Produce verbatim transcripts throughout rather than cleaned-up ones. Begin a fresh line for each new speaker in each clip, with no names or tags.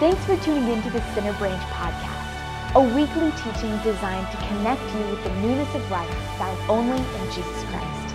Thanks for tuning in to the Center Branch Podcast, a weekly teaching designed to connect you with the newness of life found only in Jesus Christ.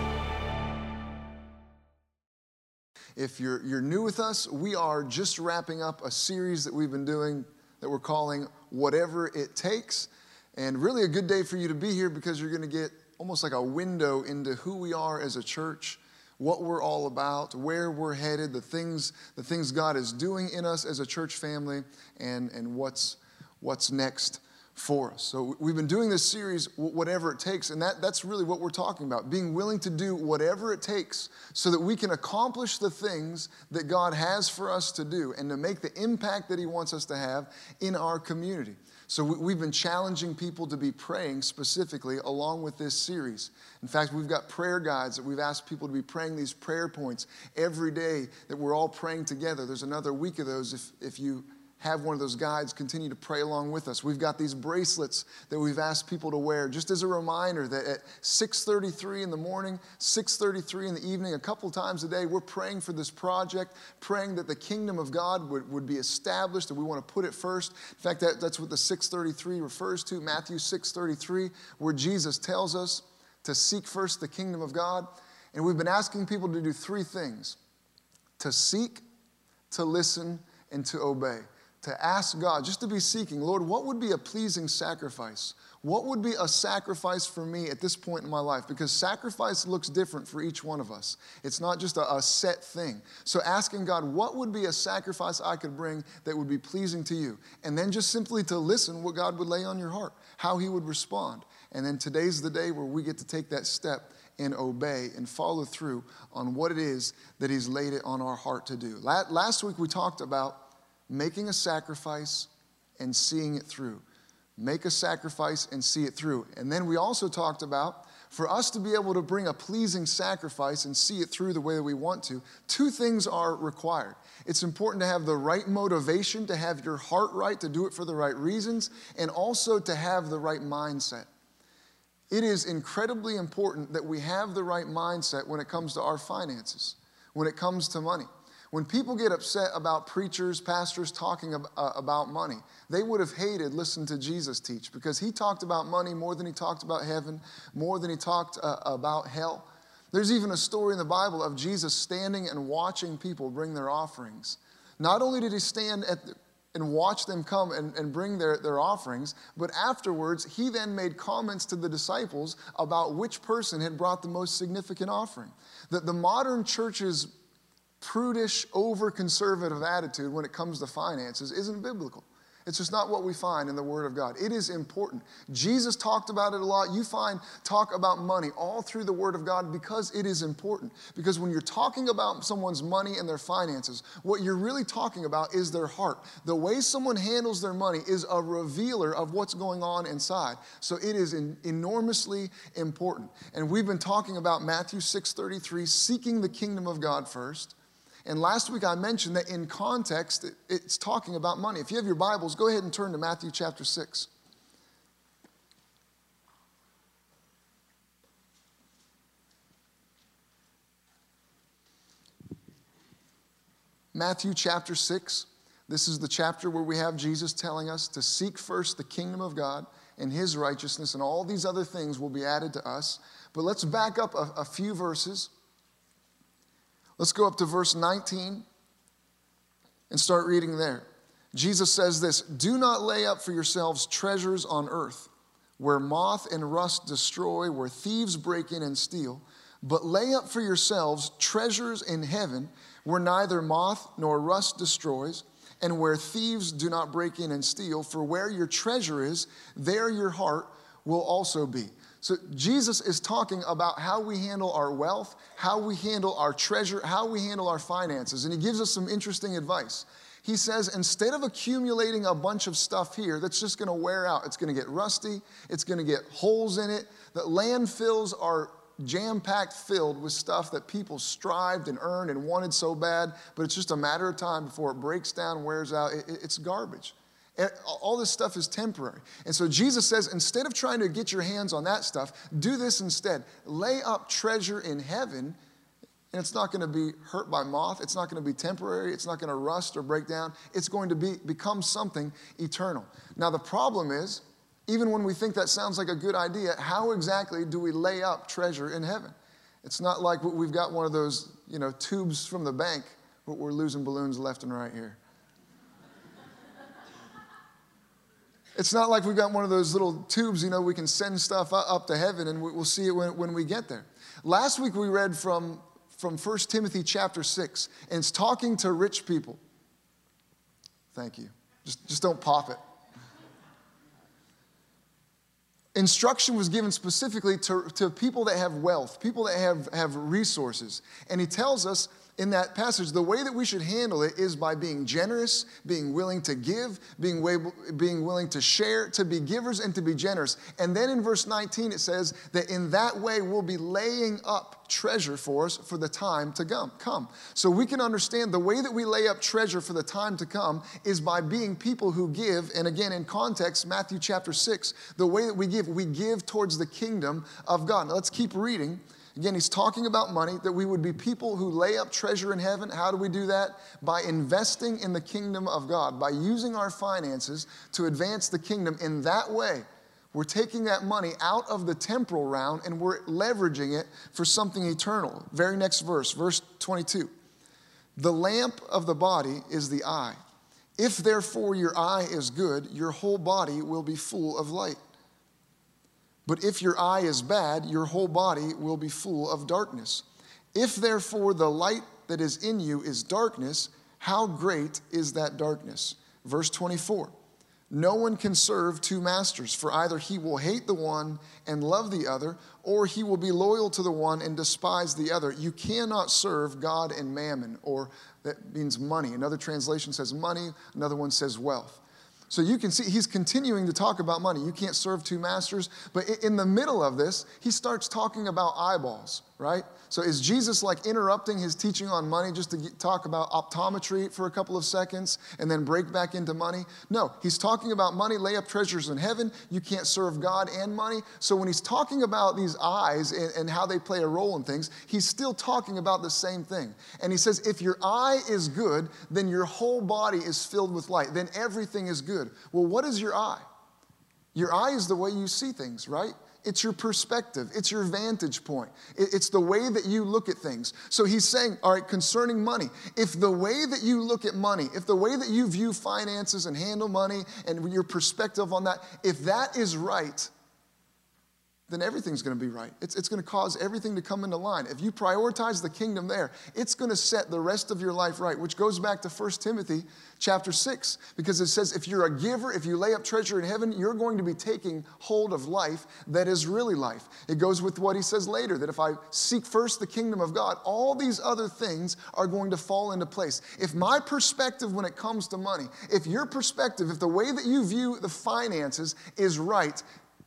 If you're, you're new with us, we are just wrapping up a series that we've been doing that we're calling Whatever It Takes. And really a good day for you to be here because you're going to get almost like a window into who we are as a church, what we're all about, where we're headed, the things the things God is doing in us as a church family, and, and what's what's next for us. So we've been doing this series, Whatever It Takes, and that, that's really what we're talking about, being willing to do whatever it takes so that we can accomplish the things that God has for us to do and to make the impact that He wants us to have in our community. So we've been challenging people to be praying specifically along with this series. In fact, we've got prayer guides that we've asked people to be praying these prayer points every day that we're all praying together. There's another week of those if, if you have one of those guides, continue to pray along with us. We've got these bracelets that we've asked people to wear just as a reminder that at six thirty-three in the morning, six thirty-three in the evening, a couple times a day, we're praying for this project, praying that the kingdom of God would, would be established, and we want to put it first. In fact, that, that's what the six thirty-three refers to, Matthew six thirty-three, where Jesus tells us to seek first the kingdom of God. And we've been asking people to do three things: to seek, to listen, and to obey. To ask God, just to be seeking, Lord, what would be a pleasing sacrifice? What would be a sacrifice for me at this point in my life? Because sacrifice looks different for each one of us. It's not just a, a set thing. So asking God, what would be a sacrifice I could bring that would be pleasing to you? And then just simply to listen what God would lay on your heart, how He would respond. And then today's the day where we get to take that step and obey and follow through on what it is that He's laid it on our heart to do. Last week we talked about making a sacrifice and seeing it through. Make a sacrifice and see it through. And then we also talked about, for us to be able to bring a pleasing sacrifice and see it through the way that we want to, two things are required. It's important to have the right motivation, to have your heart right, to do it for the right reasons, and also to have the right mindset. It is incredibly important that we have the right mindset when it comes to our finances, when it comes to money. When people get upset about preachers, pastors talking ab- uh, about money, they would have hated listening to Jesus teach because He talked about money more than He talked about heaven, more than He talked uh, about hell. There's even a story in the Bible of Jesus standing and watching people bring their offerings. Not only did He stand at the, and watch them come and, and bring their, their offerings, but afterwards He then made comments to the disciples about which person had brought the most significant offering. That the modern church's prudish, over-conservative attitude when it comes to finances isn't biblical. It's just not what we find in the Word of God. It is important. Jesus talked about it a lot. You find talk about money all through the Word of God because it is important. Because when you're talking about someone's money and their finances, what you're really talking about is their heart. The way someone handles their money is a revealer of what's going on inside. So it is in, enormously important. And we've been talking about Matthew six thirty-three, seeking the kingdom of God first. And last week I mentioned that in context, it's talking about money. If you have your Bibles, go ahead and turn to Matthew chapter six. Matthew chapter six. This is the chapter where we have Jesus telling us to seek first the kingdom of God and His righteousness, and all these other things will be added to us. But let's back up a, a few verses. Let's go up to verse nineteen and start reading there. Jesus says this: "Do not lay up for yourselves treasures on earth, where moth and rust destroy, where thieves break in and steal, but lay up for yourselves treasures in heaven, where neither moth nor rust destroys, and where thieves do not break in and steal. For where your treasure is, there your heart will also be." So Jesus is talking about how we handle our wealth, how we handle our treasure, how we handle our finances. And He gives us some interesting advice. He says, instead of accumulating a bunch of stuff here that's just going to wear out, it's going to get rusty, it's going to get holes in it, that landfills are jam-packed filled with stuff that people strived and earned and wanted so bad, but it's just a matter of time before it breaks down, wears out. It, it's garbage. All this stuff is temporary. And so Jesus says, instead of trying to get your hands on that stuff, do this instead. Lay up treasure in heaven and it's not going to be hurt by moth. It's not going to be temporary. It's not going to rust or break down. It's going to be, become something eternal. Now, the problem is, even when we think that sounds like a good idea, how exactly do we lay up treasure in heaven? It's not like we've got one of those, you know, tubes from the bank, but we're losing balloons left and right here. It's not like we've got one of those little tubes, you know, we can send stuff up to heaven and we'll see it when, when we get there. Last week we read from, from First Timothy chapter six, and it's talking to rich people. Thank you. Just, just don't pop it. Instruction was given specifically to, to people that have wealth, people that have, have resources. And he tells us in that passage, the way that we should handle it is by being generous, being willing to give, being, way, being willing to share, to be givers and to be generous. And then in verse nineteen, it says that in that way we'll be laying up treasure for us for the time to come. So we can understand the way that we lay up treasure for the time to come is by being people who give. And again, in context, Matthew chapter six, the way that we give, we give towards the kingdom of God. Now let's keep reading. Again, he's talking about money, that we would be people who lay up treasure in heaven. How do we do that? By investing in the kingdom of God, by using our finances to advance the kingdom. In that way, we're taking that money out of the temporal realm and we're leveraging it for something eternal. Very next verse, verse twenty-two. The lamp of the body is the eye. If therefore your eye is good, your whole body will be full of light. But if your eye is bad, your whole body will be full of darkness. If therefore the light that is in you is darkness, how great is that darkness? Verse twenty-four. No one can serve two masters, for either he will hate the one and love the other, or he will be loyal to the one and despise the other. You cannot serve God and mammon, or that means money. Another translation says money, another one says wealth. So you can see he's continuing to talk about money. You can't serve two masters. But in the middle of this, he starts talking about eyeballs, right? So is Jesus like interrupting his teaching on money just to talk about optometry for a couple of seconds and then break back into money? No, he's talking about money, lay up treasures in heaven. You can't serve God and money. So when he's talking about these eyes and, and how they play a role in things, he's still talking about the same thing. And he says, if your eye is good, then your whole body is filled with light. Then everything is good. Well, what is your eye? Your eye is the way you see things, right? It's your perspective. It's your vantage point. It's the way that you look at things. So he's saying, all right, concerning money, if the way that you look at money, if the way that you view finances and handle money and your perspective on that, if that is right, then everything's going to be right. It's, it's going to cause everything to come into line. If you prioritize the kingdom there, it's going to set the rest of your life right, which goes back to First Timothy chapter six, because it says if you're a giver, if you lay up treasure in heaven, you're going to be taking hold of life that is really life. It goes with what he says later, that if I seek first the kingdom of God, all these other things are going to fall into place. If my perspective when it comes to money, if your perspective, if the way that you view the finances is right,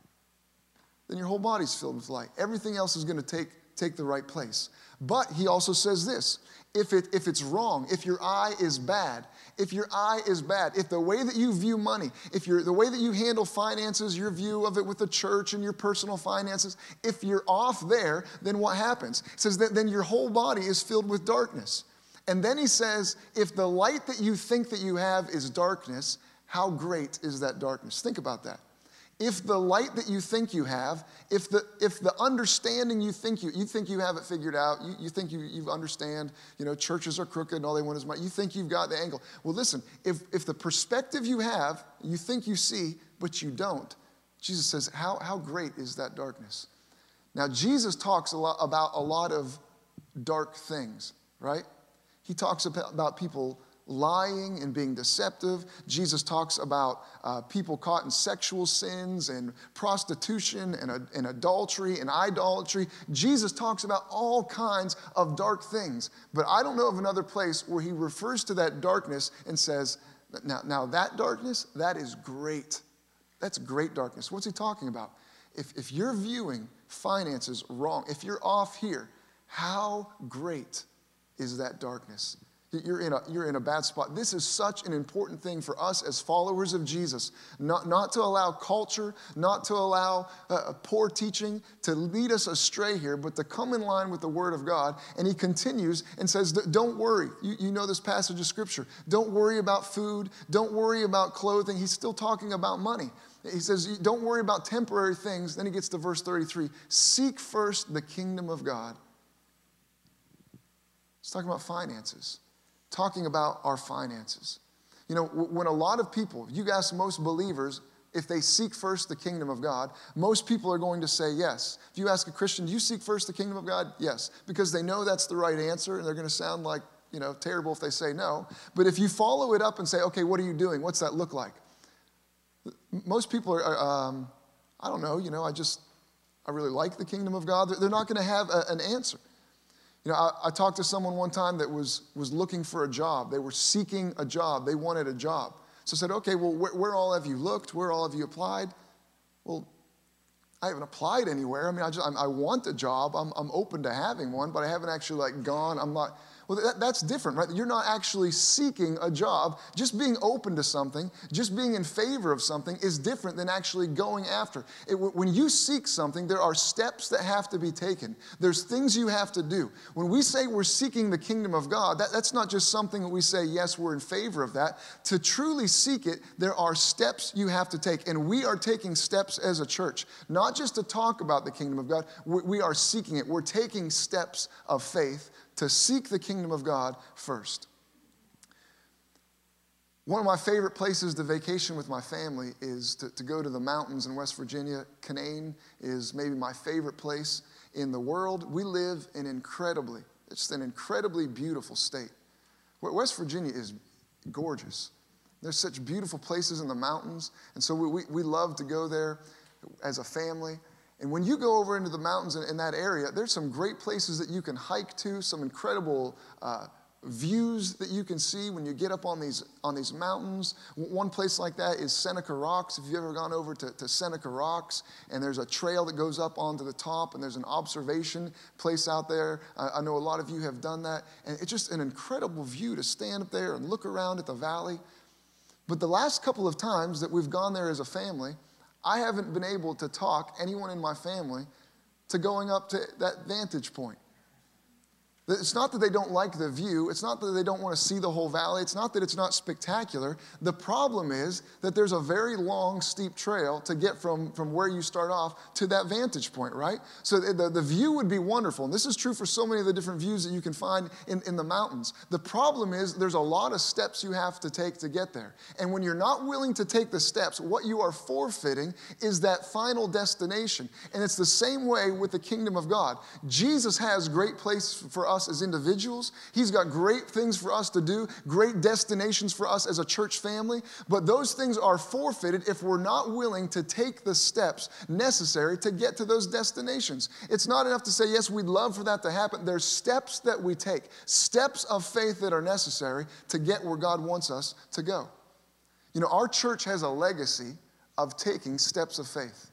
then your whole body's filled with light. Everything else is going to take, take the right place. But he also says this, if, it, if it's wrong, if your eye is bad, if your eye is bad, if the way that you view money, if you're, the way that you handle finances, your view of it with the church and your personal finances, if you're off there, then what happens? It says that then your whole body is filled with darkness. And then he says, if the light that you think that you have is darkness, how great is that darkness? Think about that. If the light that you think you have, if the if the understanding you think you, you think you have it figured out, you, you think you, you understand, you know, churches are crooked and all they want is money, you think you've got the angle. Well, listen, if, if the perspective you have, you think you see, but you don't, Jesus says, how, how great is that darkness? Now, Jesus talks a lot about a lot of dark things, right? He talks about, about people lying and being deceptive. Jesus talks about uh, people caught in sexual sins and prostitution and, uh, and adultery and idolatry. Jesus talks about all kinds of dark things. But I don't know of another place where he refers to that darkness and says, now, now that darkness, that is great. That's great darkness. What's he talking about? If, if you're viewing finances wrong, if you're off here, how great is that darkness? you're in a, you're in a bad spot. This is such an important thing for us as followers of Jesus, not, not to allow culture, not to allow uh, poor teaching to lead us astray here, but to come in line with the Word of God. And he continues and says, don't worry. You, you know this passage of Scripture. Don't worry about food. Don't worry about clothing. He's still talking about money. He says, don't worry about temporary things. Then he gets to verse thirty-three. Seek first the kingdom of God. He's talking about finances. Talking about our finances. You know, when a lot of people, you ask most believers, if they seek first the kingdom of God, most people are going to say yes. If you ask a Christian, do you seek first the kingdom of God? Yes, because they know that's the right answer, and they're going to sound like, you know, terrible if they say no. But if you follow it up and say, okay, what are you doing? What's that look like? Most people are, um, I don't know, you know, I just, I really like the kingdom of God. They're not going to have a, an answer. You know, I, I talked to someone one time that was, was looking for a job. They were seeking a job. They wanted a job. So I said, okay, well, where, where all have you looked? Where all have you applied? Well, I haven't applied anywhere. I mean, I, just, I, I want a job. I'm, I'm open to having one, but I haven't actually like gone. I'm not. Well, that, that's different, right? You're not actually seeking a job. Just being open to something, just being in favor of something is different than actually going after. It, when you seek something, there are steps that have to be taken. There's things you have to do. When we say we're seeking the kingdom of God, that, that's not just something that we say, yes, we're in favor of that. To truly seek it, there are steps you have to take. And we are taking steps as a church, not just to talk about the kingdom of God. We, we are seeking it. We're taking steps of faith to seek the kingdom of God first. One of my favorite places to vacation with my family is to, to go to the mountains in West Virginia. Canaan is maybe my favorite place in the world. We live in incredibly, it's an incredibly beautiful state. West Virginia is gorgeous. There's such beautiful places in the mountains, and so we, we, we love to go there as a family. And when you go over into the mountains in, in that area, there's some great places that you can hike to, some incredible uh, views that you can see when you get up on these on these mountains. One place like that is Seneca Rocks. If you've ever gone over to, to Seneca Rocks, and there's a trail that goes up onto the top, and there's an observation place out there. I, I know a lot of you have done that, and it's just an incredible view to stand up there and look around at the valley. But the last couple of times that we've gone there as a family, I haven't been able to talk anyone in my family to going up to that vantage point. It's not that they don't like the view. It's not that they don't want to see the whole valley. It's not that it's not spectacular. The problem is that there's a very long, steep trail to get from, from where you start off to that vantage point, right? So the, the view would be wonderful. And this is true for so many of the different views that you can find in, in the mountains. The problem is there's a lot of steps you have to take to get there. And when you're not willing to take the steps, what you are forfeiting is that final destination. And it's the same way with the kingdom of God. Jesus has great places for us as individuals. He's got great things for us to do, great destinations for us as a church family, but those things are forfeited if we're not willing to take the steps necessary to get to those destinations. It's not enough to say, yes, we'd love for that to happen. There's steps that we take, steps of faith that are necessary to get where God wants us to go. You know, our church has a legacy of taking steps of faith.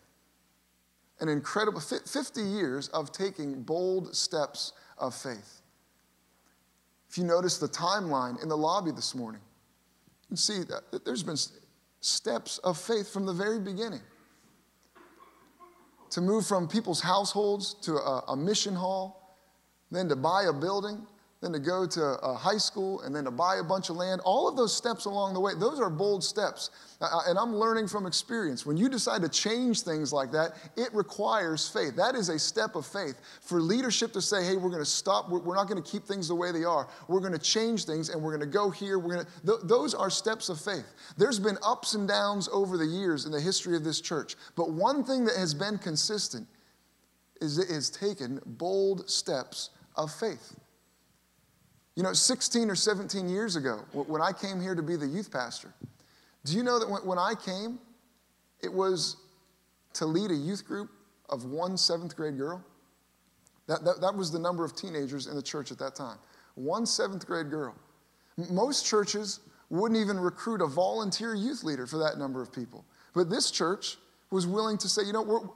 An incredible fifty years of taking bold steps of faith. If you notice the timeline in the lobby this morning, you can see that there's been steps of faith from the very beginning. To move from people's households to a, a mission hall, then to buy a building, then to go to a high school, and then to buy a bunch of land. All of those steps along the way, those are bold steps. And I'm learning from experience. When you decide to change things like that, it requires faith. That is a step of faith. For leadership to say, hey, we're going to stop. We're not going to keep things the way they are. We're going to change things, and we're going to go here. We're going to. Th- those are steps of faith. There's been ups and downs over the years in the history of this church. But one thing that has been consistent is it has taken bold steps of faith. You know, sixteen or seventeen years ago, when I came here to be the youth pastor, do you know that when I came, it was to lead a youth group of one seventh grade girl? That, that, that was the number of teenagers in the church at that time. One seventh grade girl. Most churches wouldn't even recruit a volunteer youth leader for that number of people. But this church was willing to say, you know, we're,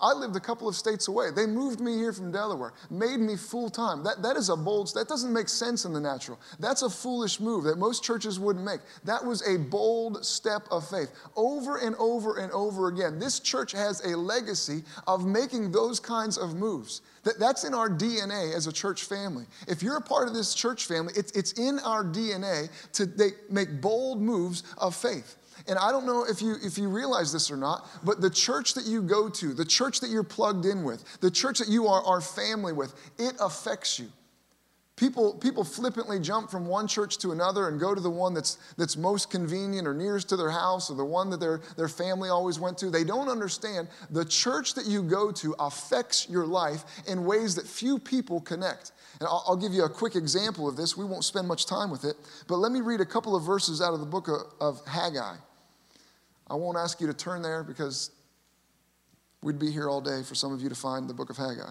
I lived a couple of states away. They moved me here from Delaware, made me full-time. That, that is a bold, that doesn't make sense in the natural. That's a foolish move that most churches wouldn't make. That was a bold step of faith. Over and over and over again, this church has a legacy of making those kinds of moves. That, that's in our D N A as a church family. If you're a part of this church family, it's, it's in our D N A to they, make bold moves of faith. And I don't know if you, if you realize this or not, but the church that you go to, the church that you're plugged in with, the church that you are, are family with, it affects you. People, people flippantly jump from one church to another and go to the one that's, that's most convenient or nearest to their house or the one that their, their family always went to. They don't understand the church that you go to affects your life in ways that few people connect. And I'll, I'll give you a quick example of this. We won't spend much time with it, but let me read a couple of verses out of the book of, of Haggai. I won't ask you to turn there because we'd be here all day for some of you to find the book of Haggai.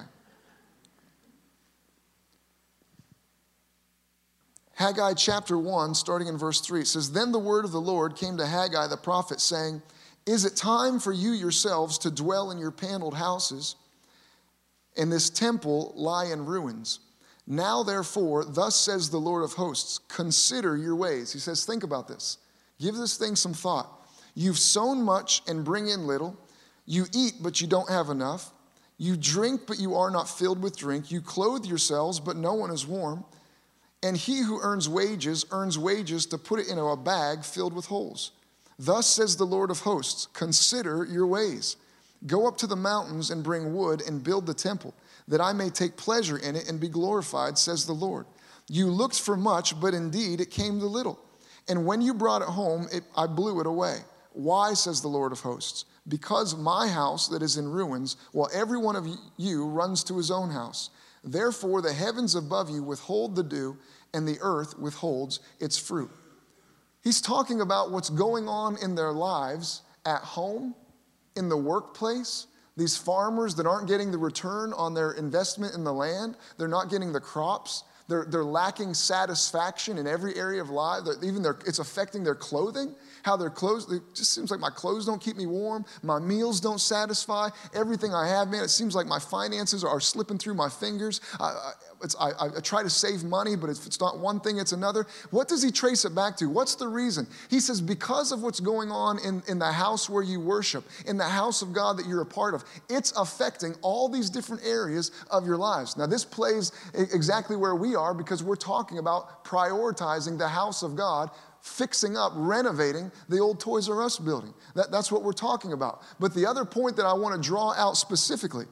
Haggai chapter one, starting in verse three, it says, "Then the word of the Lord came to Haggai the prophet, saying, Is it time for you yourselves to dwell in your paneled houses, and this temple lie in ruins? Now therefore, thus says the Lord of hosts, consider your ways." He says, think about this. Give this thing some thought. "You've sown much and bring in little. You eat, but you don't have enough. You drink, but you are not filled with drink. You clothe yourselves, but no one is warm. And he who earns wages, earns wages to put it into a bag filled with holes. Thus says the Lord of hosts, consider your ways. Go up to the mountains and bring wood and build the temple, that I may take pleasure in it and be glorified, says the Lord. You looked for much, but indeed it came to little. And when you brought it home, it, I blew it away. Why, says the Lord of hosts? Because my house that is in ruins, while every one of you runs to his own house. Therefore the heavens above you withhold the dew, and the earth withholds its fruit." He's talking about what's going on in their lives at home, in the workplace. These farmers that aren't getting the return on their investment in the land, they're not getting the crops. They're, they're lacking satisfaction in every area of life. They're, even their, it's affecting their clothing, how their clothes, it just seems like my clothes don't keep me warm. My meals don't satisfy. Everything I have, man, it seems like my finances are slipping through my fingers. I, I, it's, I, I try to save money, but if it's not one thing, it's another. What does he trace it back to? What's the reason? He says, because of what's going on in, in the house where you worship, in the house of God that you're a part of, it's affecting all these different areas of your lives. Now, this plays exactly where we are because we're talking about prioritizing the house of God, fixing up, renovating the old Toys R Us building. That, that's what we're talking about. But the other point that I want to draw out specifically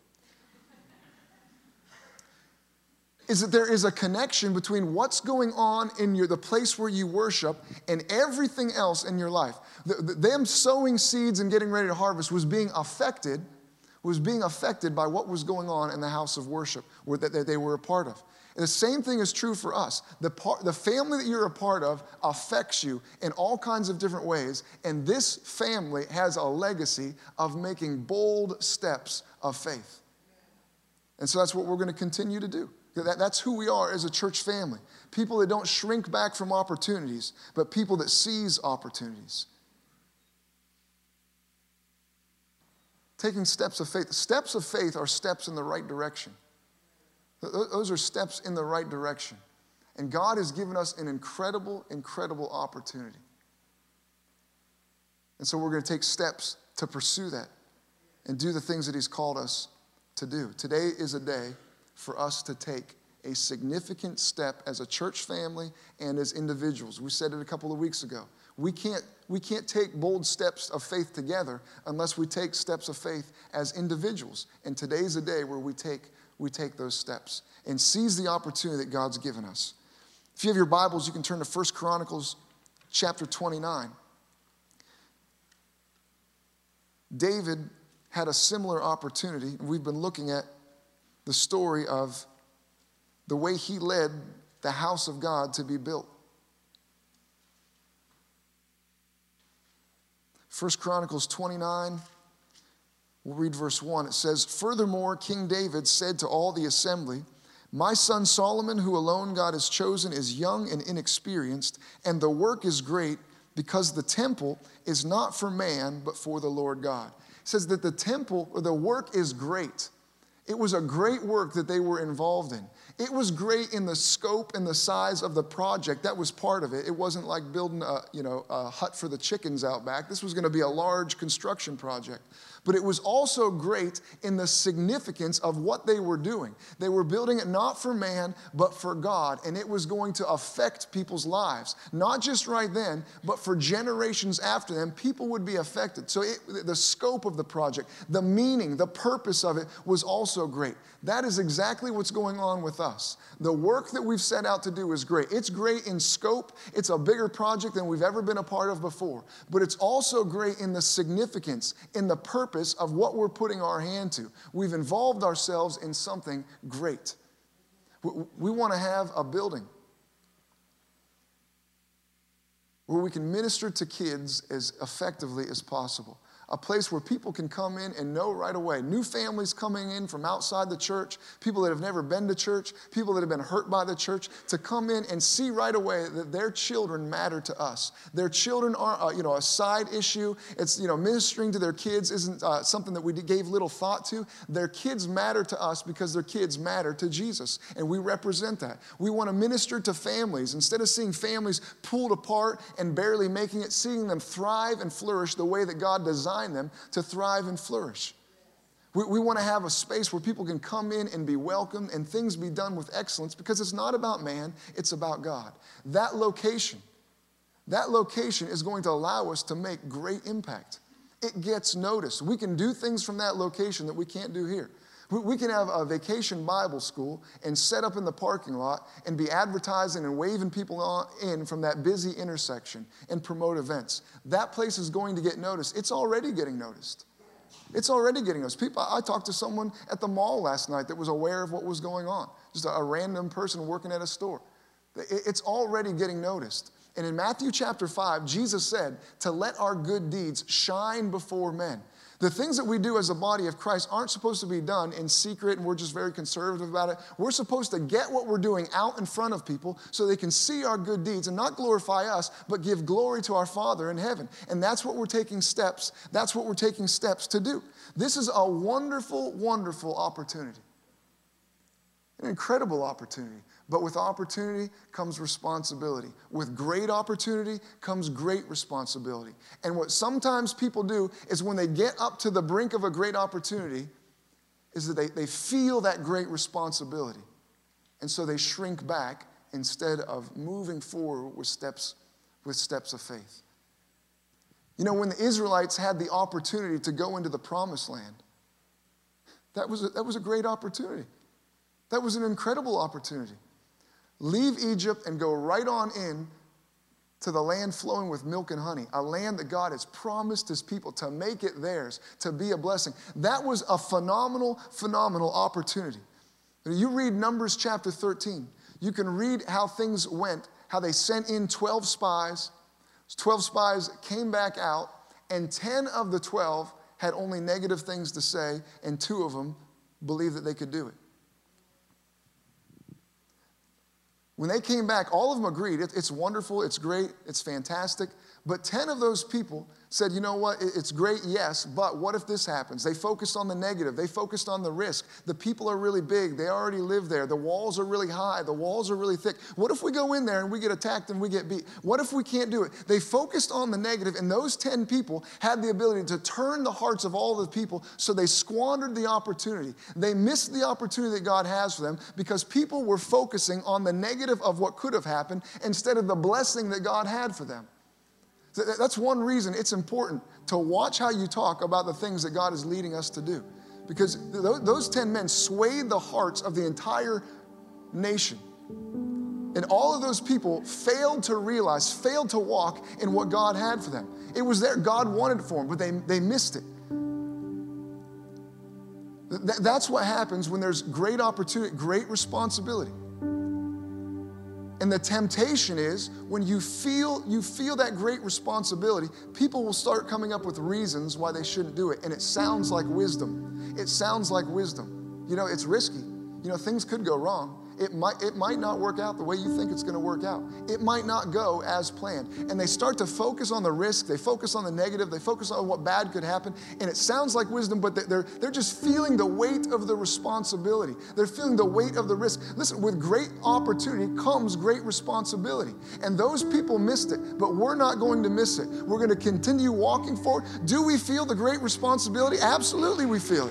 is that there is a connection between what's going on in your, the place where you worship and everything else in your life. The, the, them sowing seeds and getting ready to harvest was being affected, was being affected by what was going on in the house of worship that, that they were a part of. And the same thing is true for us. The, part, the family that you're a part of affects you in all kinds of different ways, and this family has a legacy of making bold steps of faith. And so that's what we're going to continue to do. That, that's who we are as a church family. People that don't shrink back from opportunities, but people that seize opportunities. Taking steps of faith. Steps of faith are steps in the right direction. Those are steps in the right direction. And God has given us an incredible, incredible opportunity. And so we're going to take steps to pursue that and do the things that he's called us to do. Today is a day for us to take a significant step as a church family and as individuals. We said it a couple of weeks ago. We can't, we can't take bold steps of faith together unless we take steps of faith as individuals. And today's a day where we take we take those steps and seize the opportunity that God's given us. If you have your Bibles, you can turn to First Chronicles chapter twenty-nine. David had a similar opportunity. We've been looking at the story of the way he led the house of God to be built. First Chronicles twenty-nine. We'll read verse one. It says, "Furthermore, King David said to all the assembly, My son Solomon, who alone God has chosen, is young and inexperienced, and the work is great because the temple is not for man, but for the Lord God." says that the temple or the work is great. It was a great work that they were involved in. It was great in the scope and the size of the project. That was part of it. It wasn't like building a, you know, a hut for the chickens out back. This was going to be a large construction project. But it was also great in the significance of what they were doing. They were building it not for man, but for God, and it was going to affect people's lives. Not just right then, but for generations after them, people would be affected. So it, the scope of the project, the meaning, the purpose of it was also great. That is exactly what's going on with us. The work that we've set out to do is great. It's great in scope. It's a bigger project than we've ever been a part of before. But it's also great in the significance, in the purpose of what we're putting our hand to. We've involved ourselves in something great. We, we want to have a building where we can minister to kids as effectively as possible. A place where people can come in and know right away. New families coming in from outside the church, people that have never been to church, people that have been hurt by the church, to come in and see right away that their children matter to us. Their children are, uh, you know, a side issue. It's, you know, ministering to their kids isn't uh, something that we gave little thought to. Their kids matter to us because their kids matter to Jesus, and we represent that. We want to minister to families. Instead of seeing families pulled apart and barely making it, seeing them thrive and flourish the way that God designed them to thrive and flourish. We, we want to have a space where people can come in and be welcomed and things be done with excellence, because it's not about man, it's about God. That location, that location is going to allow us to make great impact. It gets noticed. We can do things from that location that we can't do here. We, we can have a vacation Bible school and set up in the parking lot and be advertising and waving people on, in from that busy intersection and promote events. That place is going to get noticed. It's already getting noticed. It's already getting noticed. People, I talked to someone at the mall last night that was aware of what was going on. Just a, a random person working at a store. It, it's already getting noticed. And in Matthew chapter five, Jesus said to let our good deeds shine before men. The things that we do as a body of Christ aren't supposed to be done in secret and we're just very conservative about it. We're supposed to get what we're doing out in front of people so they can see our good deeds and not glorify us, but give glory to our Father in heaven. And that's what we're taking steps. That's what we're taking steps to do. This is a wonderful, wonderful opportunity. An incredible opportunity. But with opportunity comes responsibility. With great opportunity comes great responsibility. And what sometimes people do is when they get up to the brink of a great opportunity is that they, they feel that great responsibility. And so they shrink back instead of moving forward with steps, with steps of faith. You know, when the Israelites had the opportunity to go into the promised land, that was a, that was a great opportunity. That was an incredible opportunity. Leave Egypt and go right on in to the land flowing with milk and honey, a land that God has promised his people to make it theirs, to be a blessing. That was a phenomenal, phenomenal opportunity. You read Numbers chapter thirteen. You can read how things went, how they sent in twelve spies. twelve spies came back out, and ten of the twelve had only negative things to say, and two of them believed that they could do it. When they came back, all of them agreed, it, it's wonderful, it's great, it's fantastic. But ten of those people said, you know what, it, it's great, yes, but what if this happens? They focused on the negative. They focused on the risk. The people are really big. They already live there. The walls are really high. The walls are really thick. What if we go in there and we get attacked and we get beat? What if we can't do it? They focused on the negative, and those ten people had the ability to turn the hearts of all the people, so they squandered the opportunity. They missed the opportunity that God has for them because people were focusing on the negative of what could have happened instead of the blessing that God had for them. That's one reason it's important to watch how you talk about the things that God is leading us to do. Because those ten men swayed the hearts of the entire nation. And all of those people failed to realize, failed to walk in what God had for them. It was there. God wanted it for them, but they, they missed it. That's what happens when there's great opportunity, great responsibility. And the temptation is when you feel you feel that great responsibility, people will start coming up with reasons why they shouldn't do it. And it sounds like wisdom. It sounds like wisdom. You know, it's risky. You know, things could go wrong. It might, it might not work out the way you think it's going to work out. It might not go as planned. And they start to focus on the risk. They focus on the negative. They focus on what bad could happen. And it sounds like wisdom, but they're, they're just feeling the weight of the responsibility. They're feeling the weight of the risk. Listen, with great opportunity comes great responsibility. And those people missed it, but we're not going to miss it. We're going to continue walking forward. Do we feel the great responsibility? Absolutely we feel it.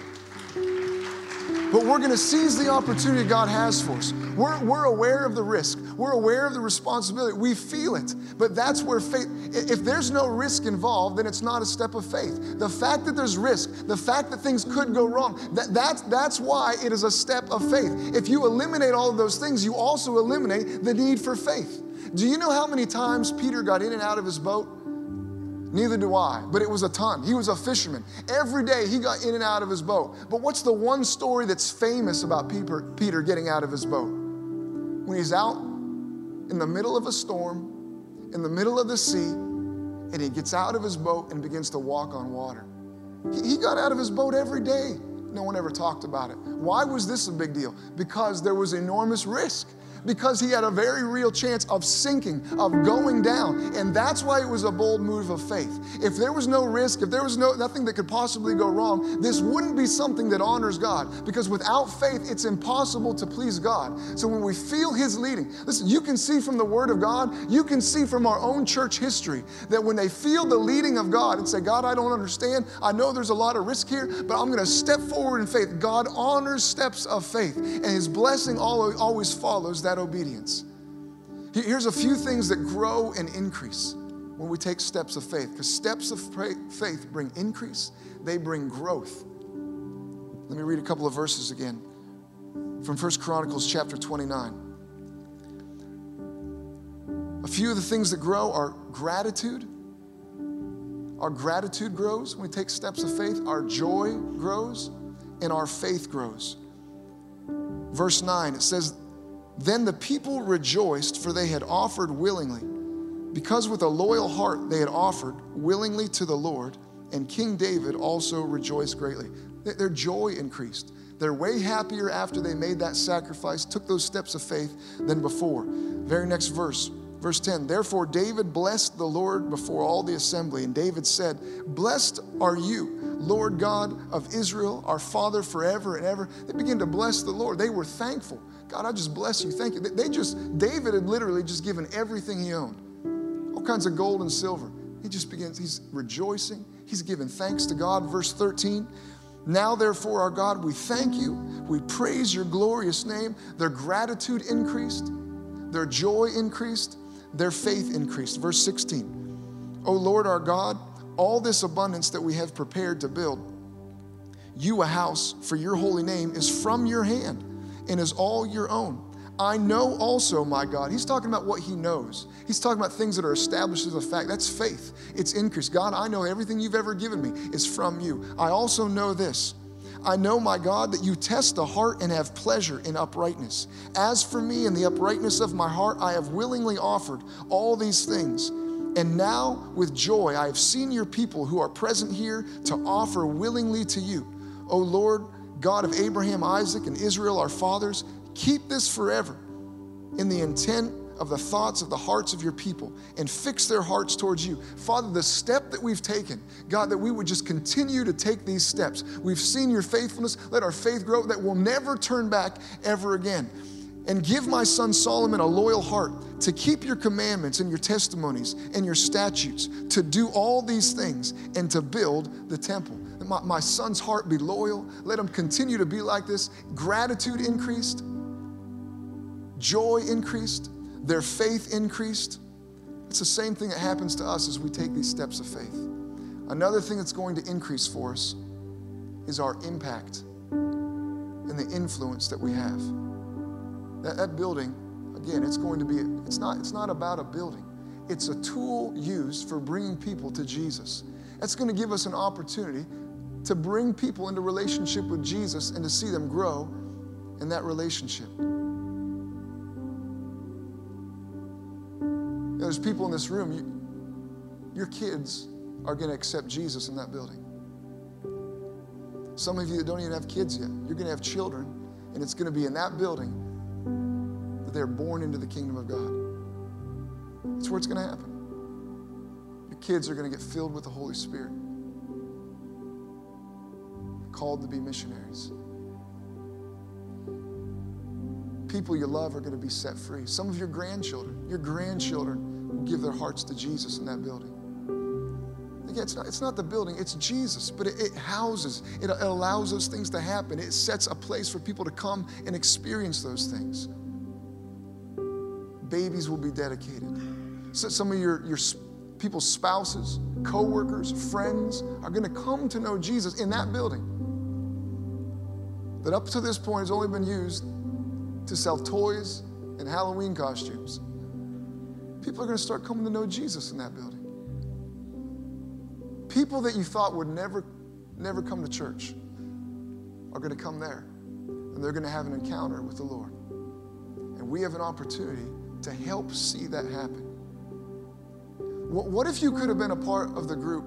But we're going to seize the opportunity God has for us. We're, we're aware of the risk. We're aware of the responsibility. We feel it. But that's where faith, if there's no risk involved, then it's not a step of faith. The fact that there's risk, the fact that things could go wrong, that, that's, that's why it is a step of faith. If you eliminate all of those things, you also eliminate the need for faith. Do you know how many times Peter got in and out of his boat? Neither do I, but it was a ton. He was a fisherman. Every day he got in and out of his boat. But what's the one story that's famous about Peter, Peter getting out of his boat? When he's out in the middle of a storm, in the middle of the sea, and he gets out of his boat and begins to walk on water. He, he got out of his boat every day. No one ever talked about it. Why was this a big deal? Because there was enormous risk. Because he had a very real chance of sinking, of going down. And that's why it was a bold move of faith. If there was no risk, if there was no nothing that could possibly go wrong, this wouldn't be something that honors God. Because without faith, it's impossible to please God. So when we feel his leading, listen, you can see from the word of God, you can see from our own church history, that when they feel the leading of God and say, God, I don't understand. I know there's a lot of risk here, but I'm going to step forward in faith. God honors steps of faith. And his blessing always follows that obedience. Here's a few things that grow and increase when we take steps of faith, because steps of faith bring increase, they bring growth. Let me read a couple of verses again from First Chronicles chapter twenty-nine. A few of the things that grow are gratitude. Our gratitude grows when we take steps of faith. Our joy grows and our faith grows. Verse nine, it says, then the people rejoiced, for they had offered willingly, because with a loyal heart they had offered willingly to the Lord, and King David also rejoiced greatly. Their joy increased. They're way happier after they made that sacrifice, took those steps of faith than before. Very next verse, verse ten, therefore David blessed the Lord before all the assembly, and David said, blessed are you, Lord God of Israel, our Father forever and ever. They began to bless the Lord. They were thankful. God, I just bless you. Thank you. They just, David had literally just given everything he owned. All kinds of gold and silver. He just begins, he's rejoicing. He's giving thanks to God. Verse thirteen, now therefore our God, we thank you. We praise your glorious name. Their gratitude increased. Their joy increased. Their faith increased. Verse sixteen, O Lord our God, all this abundance that we have prepared to build you a house for your holy name is from your hand and is all your own. I know also, my God, he's talking about what he knows. He's talking about things that are established as a fact. That's faith. It's increase. God, I know everything you've ever given me is from you. I also know this. I know, my God, that you test the heart and have pleasure in uprightness. As for me and the uprightness of my heart, I have willingly offered all these things. And now with joy, I have seen your people who are present here to offer willingly to you. O Lord, God of Abraham, Isaac, and Israel, our fathers, keep this forever in the intent of the thoughts of the hearts of your people and fix their hearts towards you. Father, the step that we've taken, God, that we would just continue to take these steps. We've seen your faithfulness. Let our faith grow, that we'll never turn back ever again. And give my son Solomon a loyal heart to keep your commandments and your testimonies and your statutes, to do all these things and to build the temple. My, my son's heart be loyal. Let him continue to be like this. Gratitude increased. Joy increased. Their faith increased. It's the same thing that happens to us as we take these steps of faith. Another thing that's going to increase for us is our impact and the influence that we have. That, that building, again, it's going to be, it's not, it's not about a building. It's a tool used for bringing people to Jesus. That's going to give us an opportunity to bring people into relationship with Jesus and to see them grow in that relationship. There's people in this room, you, your kids are going to accept Jesus in that building. Some of you that don't even have kids yet, you're going to have children, and it's going to be in that building they're born into the kingdom of God. That's where it's going to happen. Your kids are going to get filled with the Holy Spirit, called to be missionaries. People you love are going to be set free. Some of your grandchildren, your grandchildren will give their hearts to Jesus in that building. Again, it's not, it's not the building, it's Jesus, but it, it houses, it, it allows those things to happen. It sets a place for people to come and experience those things. Babies will be dedicated. So some of your, your people's spouses, co-workers, friends are going to come to know Jesus in that building that up to this point has only been used to sell toys and Halloween costumes. People are going to start coming to know Jesus in that building. People that you thought would never, never come to church are going to come there, and they're going to have an encounter with the Lord. And we have an opportunity to help see that happen. What, what if you could have been a part of the group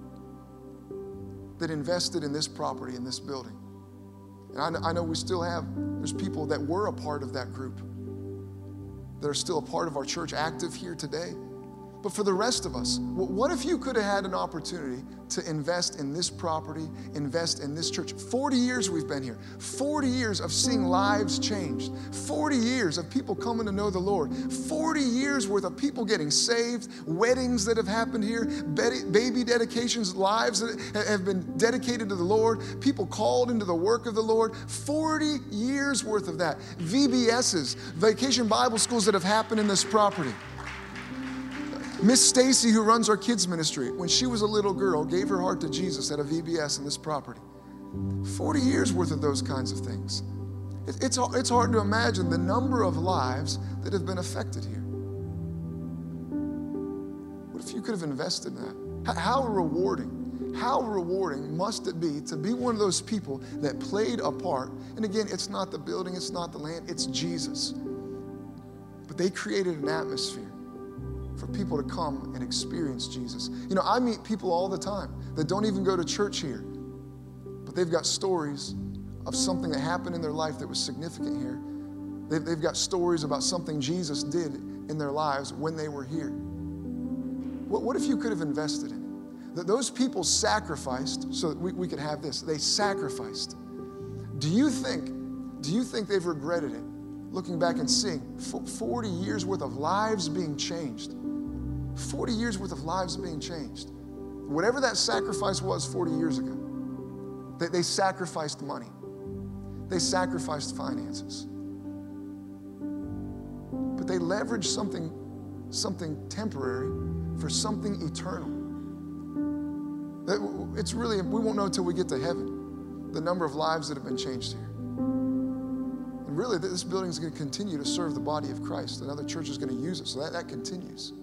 that invested in this property, in this building? And I know, I know we still have, there's people that were a part of that group that are still a part of our church, active here today. But for the rest of us, what if you could have had an opportunity to invest in this property, invest in this church? forty years we've been here. forty years of seeing lives changed. forty years of people coming to know the Lord. forty years worth of people getting saved, weddings that have happened here, baby dedications, lives that have been dedicated to the Lord, people called into the work of the Lord. forty years worth of that. V B S's, Vacation Bible Schools that have happened in this property. Miss Stacy, who runs our kids ministry, when she was a little girl, gave her heart to Jesus at a V B S in this property. forty years worth of those kinds of things. It's, it's hard to imagine the number of lives that have been affected here. What if you could have invested in that? How rewarding, how rewarding must it be to be one of those people that played a part? And again, it's not the building, it's not the land, it's Jesus. But they created an atmosphere for people to come and experience Jesus. You know, I meet people all the time that don't even go to church here, but they've got stories of something that happened in their life that was significant here. They've, they've got stories about something Jesus did in their lives when they were here. What, what if you could have invested in it? That those people sacrificed so that we, we could have this. They sacrificed. Do you think, do you think they've regretted it? Looking back and seeing forty years worth of lives being changed. forty years worth of lives being changed. Whatever that sacrifice was forty years ago, they, they sacrificed money. They sacrificed finances. But they leveraged something, something temporary for something eternal. It's really, we won't know until we get to heaven, the number of lives that have been changed here. And really, this building is going to continue to serve the body of Christ. Another church is going to use it, so that, that continues.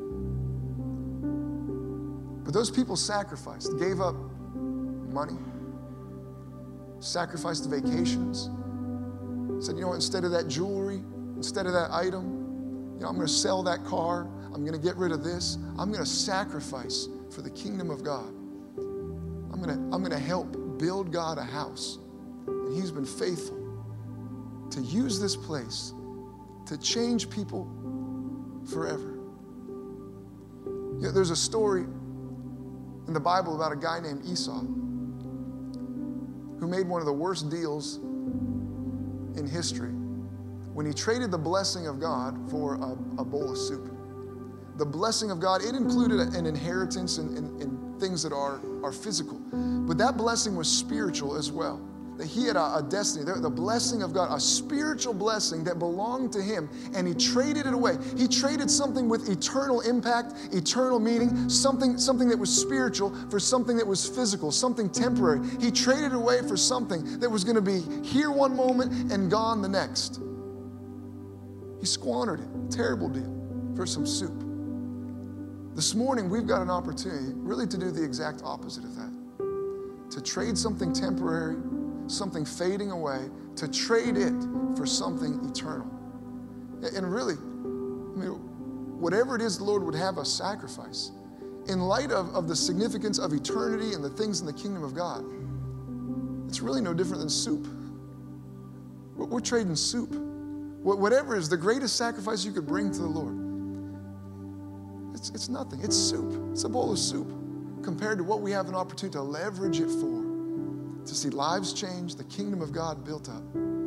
But those people sacrificed, gave up money, sacrificed vacations, said, you know what, instead of that jewelry, instead of that item, you know, I'm going to sell that car, I'm going to get rid of this, I'm going to sacrifice for the kingdom of God. I'm going to, I'm going to help build God a house. And He's been faithful to use this place to change people forever. You know, there's a story in the Bible about a guy named Esau who made one of the worst deals in history when he traded the blessing of God for a, a bowl of soup. The blessing of God, it included an inheritance and, and, and things that are, are physical, but that blessing was spiritual as well. That he had a, a destiny, the, the blessing of God, a spiritual blessing that belonged to him, and he traded it away. He traded something with eternal impact, eternal meaning, something, something that was spiritual for something that was physical, something temporary. He traded it away for something that was going to be here one moment and gone the next. He squandered it, terrible deal, for some soup. This morning, we've got an opportunity really to do the exact opposite of that. To trade something temporary, something fading away, to trade it for something eternal. And really, I mean, whatever it is the Lord would have us sacrifice, in light of, of the significance of eternity and the things in the kingdom of God, it's really no different than soup. We're, we're trading soup Whatever is the greatest sacrifice you could bring to the Lord. It's, it's nothing. It's soup. It's a bowl of soup compared to what we have an opportunity to leverage it for, to see lives change, the kingdom of God built up.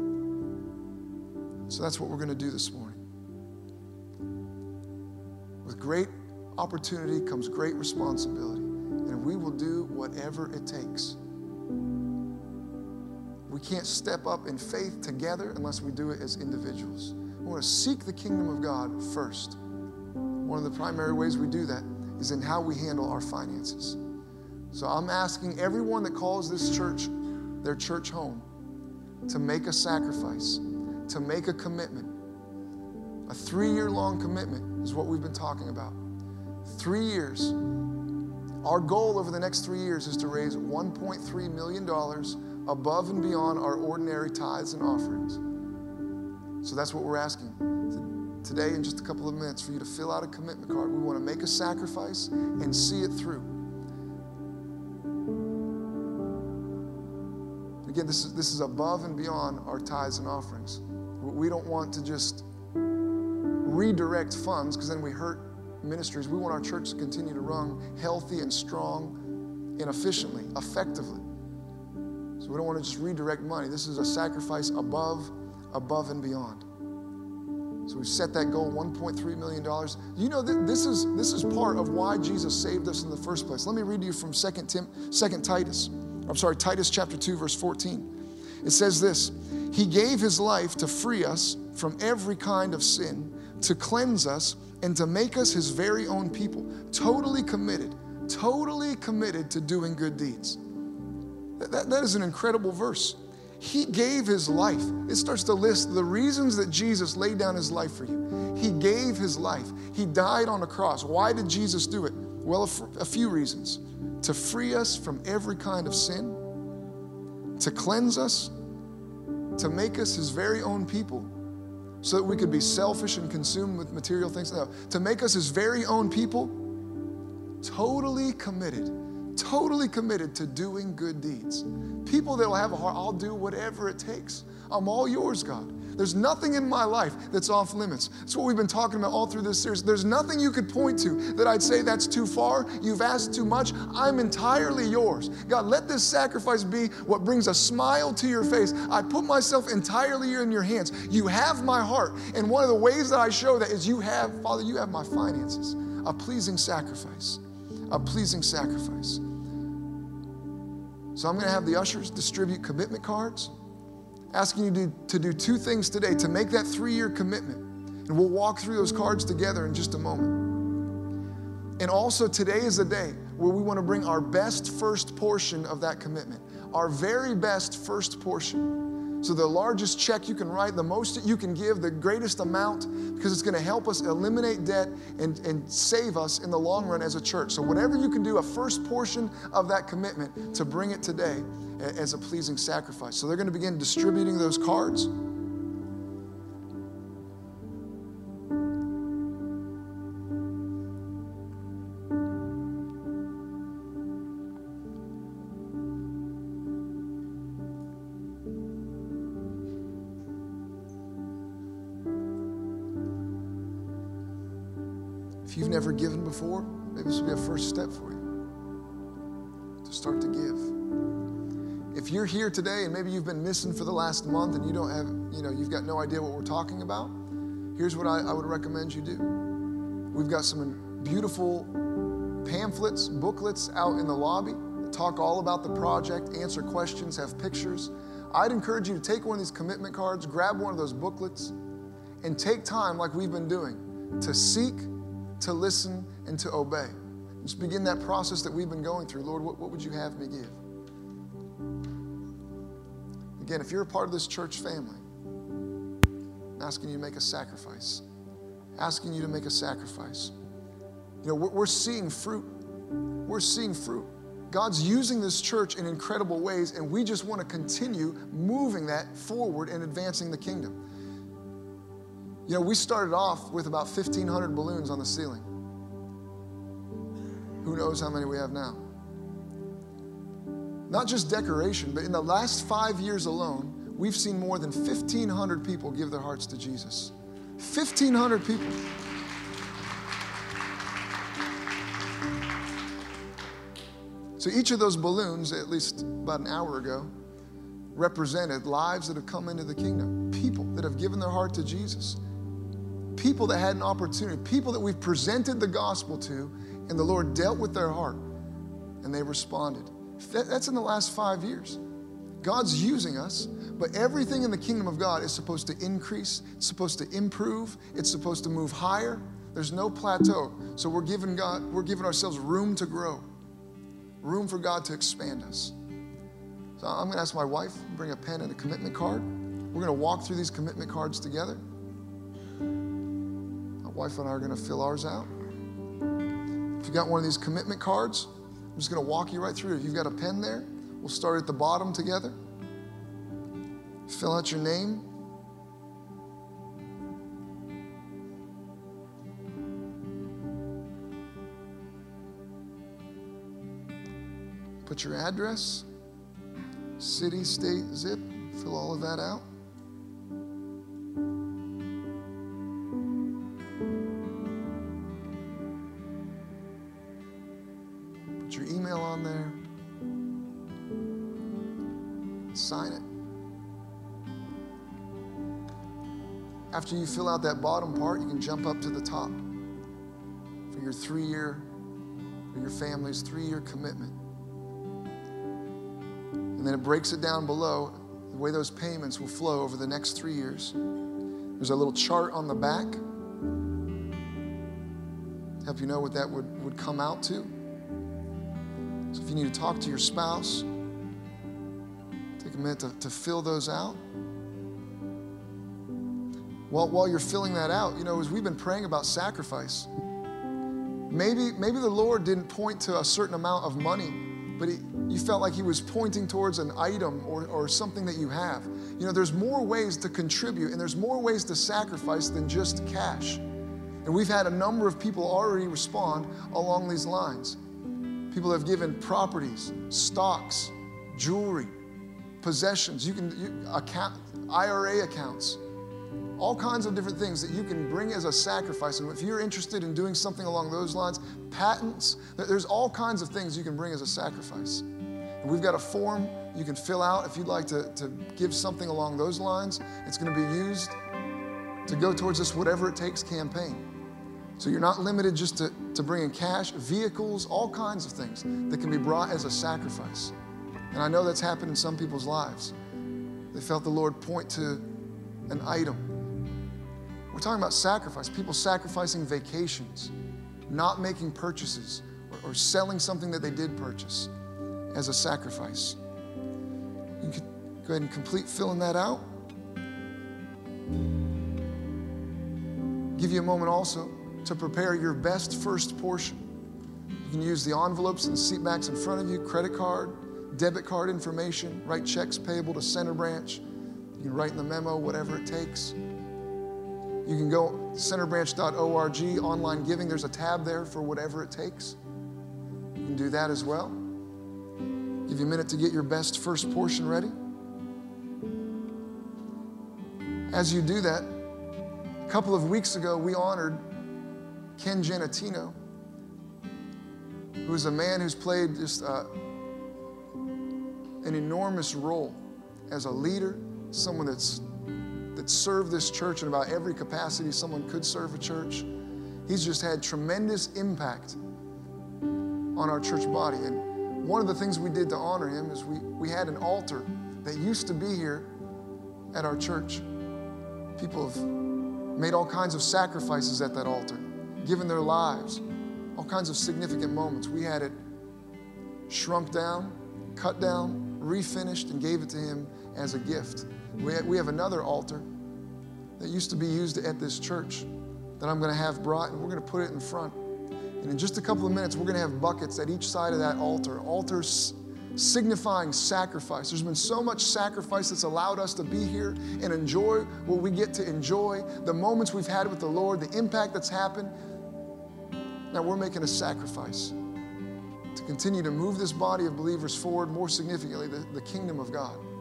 So that's what we're going to do this morning. With great opportunity comes great responsibility, and we will do whatever it takes. We can't step up in faith together unless we do it as individuals. We want to seek the kingdom of God first. One of the primary ways we do that is in how we handle our finances. So I'm asking everyone that calls this church their church home to make a sacrifice, to make a commitment. A three-year-long commitment is what we've been talking about. Three years. Our goal over the next three years is to raise one point three million dollars above and beyond our ordinary tithes and offerings. So that's what we're asking today in just a couple of minutes, for you to fill out a commitment card. We want to make a sacrifice and see it through. Again, this is, this is above and beyond our tithes and offerings. We don't want to just redirect funds because then we hurt ministries. We want our church to continue to run healthy and strong and efficiently, effectively. So we don't want to just redirect money. This is a sacrifice above, above and beyond. So we've set that goal, one point three million dollars. You know, that this is this is part of why Jesus saved us in the first place. Let me read to you from Second Titus. I'm sorry, Titus chapter two, verse fourteen. It says this: He gave his life to free us from every kind of sin, to cleanse us, and to make us his very own people, totally committed, totally committed to doing good deeds. That, that, that is an incredible verse. He gave his life. It starts to list the reasons that Jesus laid down his life for you. He gave his life. He died on a cross. Why did Jesus do it? Well, a, a few reasons. To free us from every kind of sin, to cleanse us, to make us his very own people, so that we could be selfish and consumed with material things. No, to make us his very own people, totally committed, totally committed to doing good deeds. People that will have a heart, I'll do whatever it takes. I'm all yours, God. There's nothing in my life that's off limits. That's what we've been talking about all through this series. There's nothing you could point to that I'd say that's too far. You've asked too much. I'm entirely yours. God, let this sacrifice be what brings a smile to your face. I put myself entirely in your hands. You have my heart. And one of the ways that I show that is you have, Father, you have my finances. A pleasing sacrifice. A pleasing sacrifice. So I'm going to have the ushers distribute commitment cards, asking you to, to do two things today to make that three-year commitment. And we'll walk through those cards together in just a moment. And also today is a day where we want to bring our best first portion of that commitment, our very best first portion. So the largest check you can write, the most that you can give, the greatest amount, because it's going to help us eliminate debt and, and save us in the long run as a church. So whatever you can do, a first portion of that commitment to bring it today as a pleasing sacrifice. So they're going to begin distributing those cards. If you've never given before, maybe this will be a first step for you to start to give. If you're here today and maybe you've been missing for the last month and you don't have, you know, you've got no idea what we're talking about, here's what I, I would recommend you do. We've got some beautiful pamphlets, booklets out in the lobby that talk all about the project, answer questions, have pictures. I'd encourage you to take one of these commitment cards, grab one of those booklets, and take time like we've been doing to seek, to listen, and to obey. Just begin that process that we've been going through. Lord, what, what would you have me give? Again, if you're a part of this church family, I'm asking you to make a sacrifice. Asking you to make a sacrifice. You know, we're, we're seeing fruit. We're seeing fruit. God's using this church in incredible ways, and we just want to continue moving that forward and advancing the kingdom. You know, we started off with about fifteen hundred balloons on the ceiling. Who knows how many we have now? Not just decoration, but in the last five years alone, we've seen more than fifteen hundred people give their hearts to Jesus. fifteen hundred people. So each of those balloons, at least about an hour ago, represented lives that have come into the kingdom, people that have given their heart to Jesus, people that had an opportunity, people that we've presented the gospel to, and the Lord dealt with their heart, and they responded. That's in the last five years. God's using us, but everything in the kingdom of God is supposed to increase, it's supposed to improve, it's supposed to move higher. There's no plateau. So we're giving God, we're giving ourselves room to grow, room for God to expand us. So I'm going to ask my wife to bring a pen and a commitment card. We're going to walk through these commitment cards together. My wife and I are going to fill ours out. If you got one of these commitment cards, I'm just going to walk you right through it. If you've got a pen there, we'll start at the bottom together. Fill out your name. Put your address, city, state, zip, fill all of that out. Put your email on there. Sign it. After you fill out that bottom part, you can jump up to the top for your three-year, for your family's three-year commitment. And then it breaks it down below, the way those payments will flow over the next three years. There's a little chart on the back. Help you know what that would, would come out to. So if you need to talk to your spouse, take a minute to, to fill those out. While, while you're filling that out, you know, as we've been praying about sacrifice, maybe, maybe the Lord didn't point to a certain amount of money, but he, you felt like he was pointing towards an item or, or something that you have. You know, there's more ways to contribute and there's more ways to sacrifice than just cash. And we've had a number of people already respond along these lines. People have given properties, stocks, jewelry, possessions. You can, you, account, I R A accounts, all kinds of different things that you can bring as a sacrifice. And if you're interested in doing something along those lines, patents, there's all kinds of things you can bring as a sacrifice. And we've got a form you can fill out if you'd like to, to give something along those lines. It's going to be used to go towards this whatever it takes campaign. So you're not limited just to, to bringing cash, vehicles, all kinds of things that can be brought as a sacrifice. And I know that's happened in some people's lives. They felt the Lord point to an item. We're talking about sacrifice, people sacrificing vacations, not making purchases, or, or selling something that they did purchase as a sacrifice. You can go ahead and complete filling that out. Give you a moment also to prepare your best first portion. You can use the envelopes and seat backs in front of you, credit card, debit card information, write checks payable to Center Branch. You can write in the memo, whatever it takes. You can go center branch dot org, online giving. There's a tab there for whatever it takes. You can do that as well. Give you a minute to get your best first portion ready. As you do that, a couple of weeks ago, we honored Ken Genatino, who is a man who's played just uh, an enormous role as a leader, someone that's that served this church in about every capacity someone could serve a church. He's just had tremendous impact on our church body. And one of the things we did to honor him is we, we had an altar that used to be here at our church. People have made all kinds of sacrifices at that altar, given their lives, all kinds of significant moments. We had it shrunk down, cut down, refinished, and gave it to him as a gift. We have, we have another altar that used to be used at this church that I'm going to have brought, and we're going to put it in front. And in just a couple of minutes, we're going to have buckets at each side of that altar, altars signifying sacrifice. There's been so much sacrifice that's allowed us to be here and enjoy what we get to enjoy, the moments we've had with the Lord, the impact that's happened. Now we're making a sacrifice to continue to move this body of believers forward, more significantly, the, the kingdom of God.